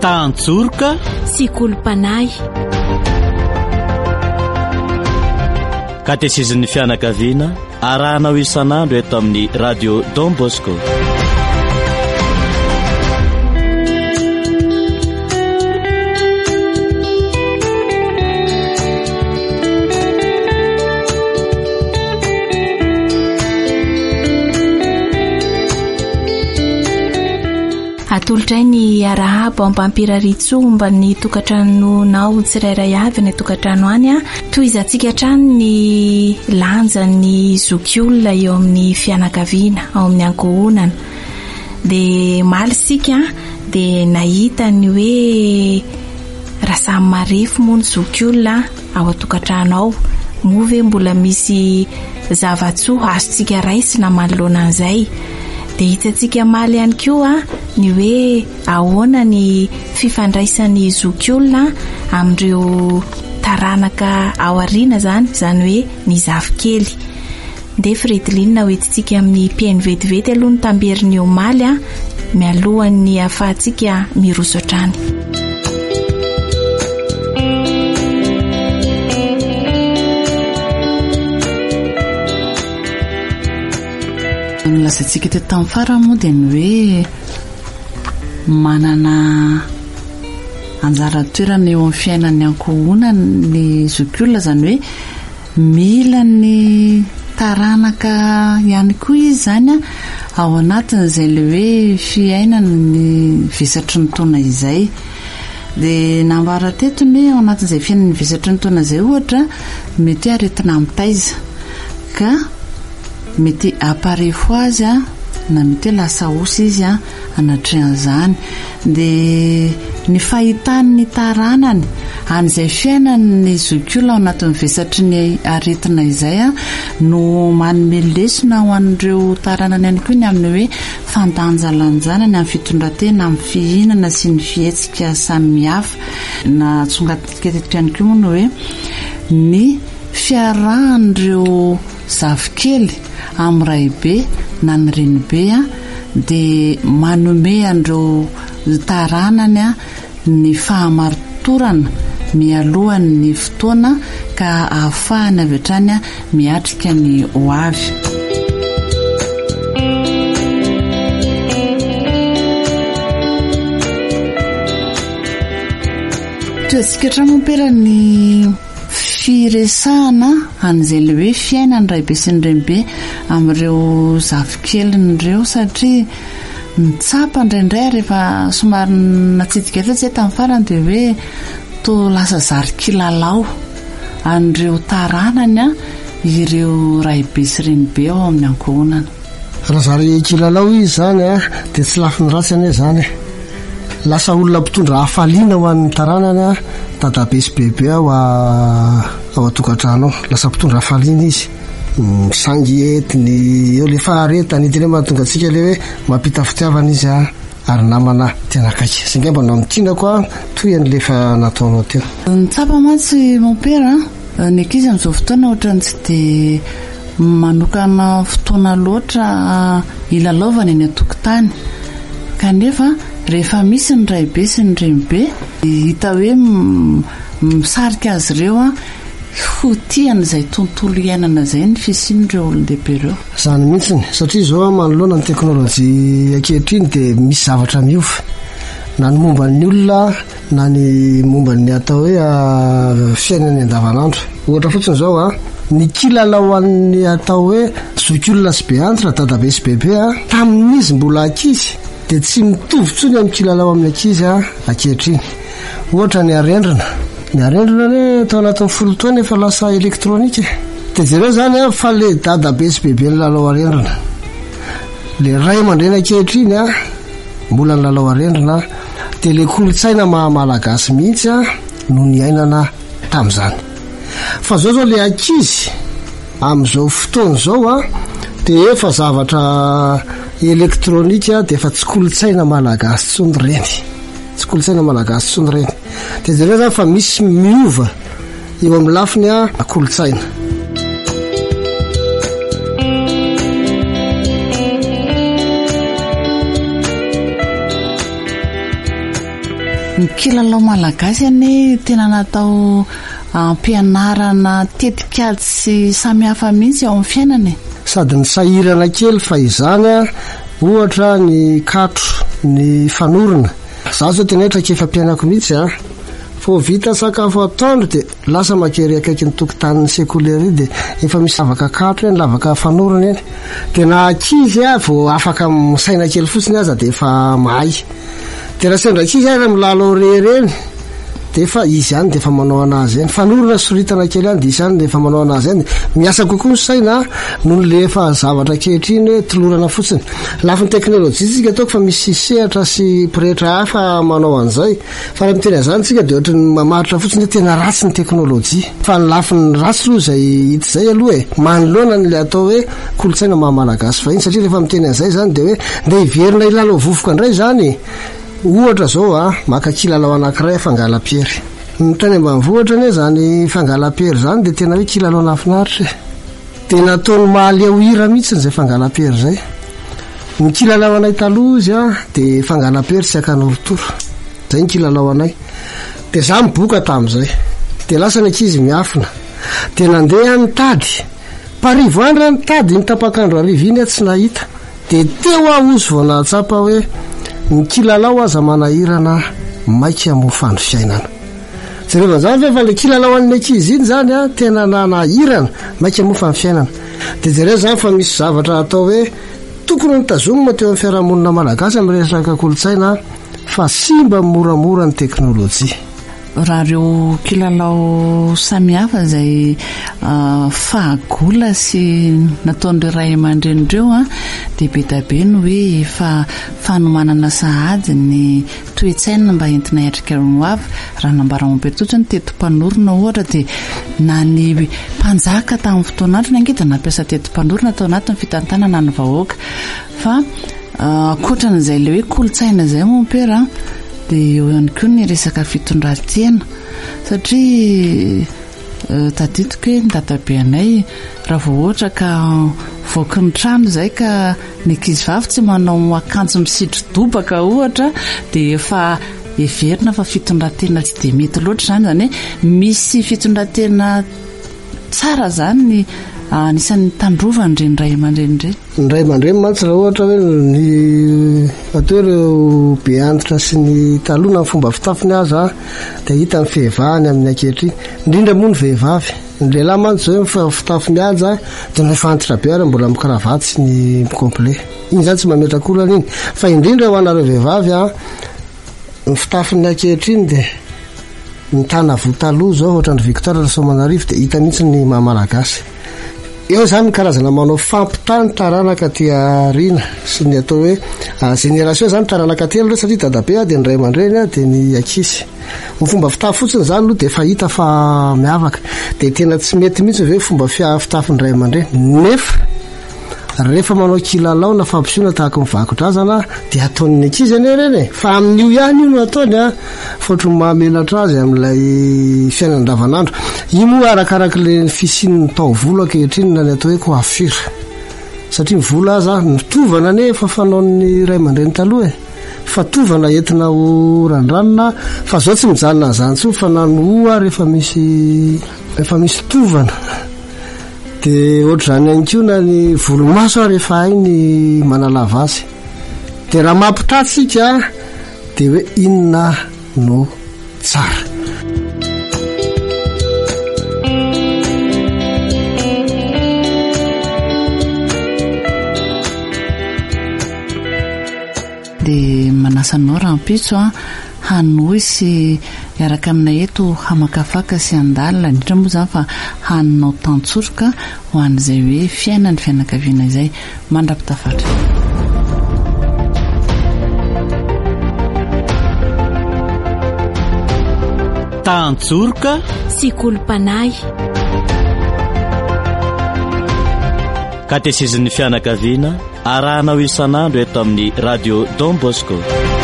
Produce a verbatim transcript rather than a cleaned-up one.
Tanjoroka sy Kolompanay. Katesizin'ny fianakaviana arahanao isan'andro eto amin'ny radio Don Bosco. Atolotray ny arahabo ampampiraritso mba ny tokantranonao tsirairay avy ny tokantrano any a toy izantsika trano ny lanja ny zokiolona eo amin'ny fianakaviana ao amin'ny ankohonana dia maly sika dia nahita ny hoe raha samy marefo moa ny zokiolona ao atokantrano ao moa ve mbola misy zavatsoa azontsika raisina manoloana an'izay dia hitantsika maly ihany koa ny hoe ahoana ny fifandraisan'ny zokiolona amin'ireo taranaka ao aoriana zany zany hoe ny zafikely. Dia Fredilina hoentintsika amin'ny piainy vetivety aloha ny tamberin'ny omaly a mialohan'ny ahafahantsika miroso hatrany. Milazatsika teto tamin'ny farany moa dia ny hoe manana anjara toerana eo amin'ny fiainan'ny ankohonana ny zokiolona zany hoe mila ny taranaka ihany koa izy zany a ao anatin'izay le hoe fiainana ny vesatry ny taona izay. Dia nambara tetony ao anatin'izay fiainana ny vesatry ny taona izay ohatra mety aretina mitaiza ka mety aparefo azy a na mety lasa osy izy a anatrehan'izany. Dia ny fahitany ny taranany an'izay fiainany zokiolona ao anatin'ny vesatry ny aretina izay a no manome lesona ho an'ireo taranany ihany koa ny amin'ny hoe fandanjalanjana ny amin'ny fitondratena amin'ny fihinana sy ny fihetsika samihafa. Na tsongatika teto ihany koa moa no hoe ny fiarahan'ireo zafikely amin'ny raibe na ny renibe a dia manome an'ireo taranany a ny fahamarotorana mialohan'ny fotoana ka ahafahany avy hatrany a miatrika ny ho avy. Toetsika tramompera ny firesahana an'izay le hoe fiainany raibe sy ny renibe amin'ireo zafikelyn'ireo satria mitsapa indraindray rehefa somary natsidika efa tsy tamin'ny farany dia hoe to lasa zary kilalao an'ireo taranany a ireo raibe sy renibe ao amin'ny ankohonana. Raha zary kilalao izy zany a dia tsy lafiny ratsy ane zany lasa olona mpitondra hafaliana ho an'ny taranany a dadabe sy bebe ao ao atokantrano ao lasa mpitondra hafaliana izy misangy etiny eo le faharetany tena mahatonga antsika le hoe mampita fitiavana izy a ary namana tena akaiky singamba no amitianako a toy an'lefa nataonao teo. Nitsapa mantsy mon père ny ankizy amin'izao fotoana ohatrany tsy dia manokana fotoana loatra ilalaovana eny an-tokotany kanefa rehefa misy ny raibe sy ny renibe hita hoe misarika azy ireo a ho tiana izay tontolo iainana izay ny fisian'ireo olon-dehibe ireo. Izany mihitsiny satria izao manoloana ny teknôlôjia ankehitriny dia misy zavatra miova na ny momba ny olona na ny momba ny atao hoe fiainany andavanandro. Ohatra fotsiny izao a ny kilalao an'ny atao hoe zokiolona sy be antra dadabe sy bebe a tamin'izy mbola ankizy dia tsy mitovy tsony amin'ny kilalao amin'ny ankizy a ankehitriny. Ohatra ny arendrina ny arendrina ny tao anatin'ny folo taona efa lasa elektronika dia jereo zany a fa le dadabe sy bebe ny lalao arendrina le ray aman-dreny ankehitriny a mbola ny lalao arendrina dia le kolotsaina mahamalagasy mihitsy a no ny ainana tamin'izany. Fa zao zao le ankizy amin'izao fotoana izao a dia efa zavatra elektronika dia efa tsy kolotsaina malagasy tsony reny tsy kolotsaina malagasy tsony reny dia zareo zany fa misy miova eo amin'ny lafiny a kolotsaina. ny kilalao malagasy any tena natao ampianarana tetikady sy samihafa mihitsy ao amin'ny fiainana sady ny sahirana kely fa izany a ohatra ny katro ny fanorona za zao tena etra kefa mpianako mihitsy a fo vita sakafo atoandro de lasa makery akaiky ny tokotanin'ny sekolery de efa misy lavaka katro eny lavaka fanorona eny tena akizy a vo afaka misaina kely fotsiny aza de efa mahay tena sendrakizy a milalo rery eny defa izy ihany defa manao anazy eny fanorona soritana kely any de izy ihany defa manao anazy eny miasa kokoa ny saina noho le efa zavatra kehitriny hoe tolorana fotsiny lafin'ny teknôlôjia tsika ataoko fa misy sehatra sy pretra hafa manao an'izay fa raha miteny azany tsika de ohatry ny mamaritra fotsiny hoe tena ratsy ny teknôlôjia fa ny lafin'ny ratsy loha zay hita zay aloha e manoloana ny le atao hoe kolotsaina mahamalagasy vahiny satria rehefa miteny an'izay zany de hoe nde hiverina ilalao vovoka indray zany ohatra zao a maka kilalao anankiray fangalam-piery ny tany ambanivohitra anie zany fangalam-piery zany de tena hoe kilalao nafinaritra tena ataony mahaly ao hira mihitsy zay fangalam-piery zay ny kilalao anay taloha izy a de fangalam-piery sy akanorotoro zay ny kilalao anay de za miboka tam'izay de lasa ny ankizy miafina de nandeha nitady parivo andra nitady nitapakandro arivo iny a tsy nahita de teo ahozo vao nahatsapa hoe ny kilalao aza manahirana maika amofandro fiainana jereva zany fa le kilalao an'ny ankizy iny zany a tena nanahirana maika amofandro fiainana de jereo zany fa misy zavatra atao hoe tokony nitazomina teo amin'ny fiarahamonina malagasy amin'ny resaka kolotsaina fa simba moramora ny teknôlôjia raha reo kilalao samihafa zay uh, fahagola sy nataon'ireo ray aman-drenireo a de be da be no hoe fa fanomanana sahady ny toe-tsaina mba entina hiatrika ho avy raha nambara momperitotra ny tetim-panorona ohatra de na ny mpanjaka tamin'ny fotoanandro ny angeda nampiasa tetim-panorona tao anatin'ny fitantanana ny vahoaka fa ankoatran'izay le hoe kolotsaina zay mompera de eo ihany koa ny resaka fitondran-tena satria tadidiko hoe ny dadabe anay raha vao ohatra ka voaky ny trano zay ka ny ankizy vavy tsy manao akanjo misidro-dobaka ohatra de efa everina fa fitondran-tena tsy de mety loatra zany zany hoe misy fitondran-tena tsara zany ny anisan'ny tandrova ndreny ray aman-dreny ndreny ny ray aman-dreny mantsy raha ohatra hoe ny atao ireo be antitra sy ny talona ny fomba fitafiny aza de hita ny fehivahany amin'ny ankehitriny indrindra moa ny vehivavy ny lehilahy mantsy zao ny fitafiny aza de nefa antitra be ary mbola mikravaty sy ny complet iny zany tsy mametrakolana iny fa indrindra ho anareo vehivavy a ny fitafiny ankehitriny de ny tana votaloha zao ohatra ny Victoire Rasomanarivo de hita mihitsy ny mahamalagasy eo zany karazana manao fampitany taranaka tia rina sy ny atao hoe génération zany taranaka telo re satria dadabe a de ny ray aman-dreny a de ny ankizy ny fomba fitafy fotsiny zany aloha de fa hita fa miavaka de tena tsy mety mihitsy hoe fomba fitafiny ray aman-dreny nefa rehefa manao kilalao na fampisehoana tahaka mivakodrazana de ataon'ny ankizy ane reny fa amin'io ihany io no ataony a fotry mahamenatra azy amin'ilay fiainana andavanandro io moa arakaraka le fisian'ny taovolo ankehitriny na ny atao hoe coiffure satria ny volo aza nitovana ane fa fanaon'ny ray aman-dreny taloha e fa tovana entina ho randranona fa zao tsy mijanona an'izany tso fa nanoa rehefa misy rehefa misy tovana de ohatr'izany ihany koa na ny volomaso a rehefa hay ny manalava azy de raha mampitatsika de hoe inona no tsara de manasanao rahampitso a hanoy sy iaraka aminay eto hamakafaka sy andalina indrindra moa zany fa haninao tantsoroka ho an'izay hoe fiainany fianakaviana izay mandrapitafatra tantsoroka sy kolompanay katesezin'ny fianakaviana arahanao isan'andro eto amin'ny radio Don Bosco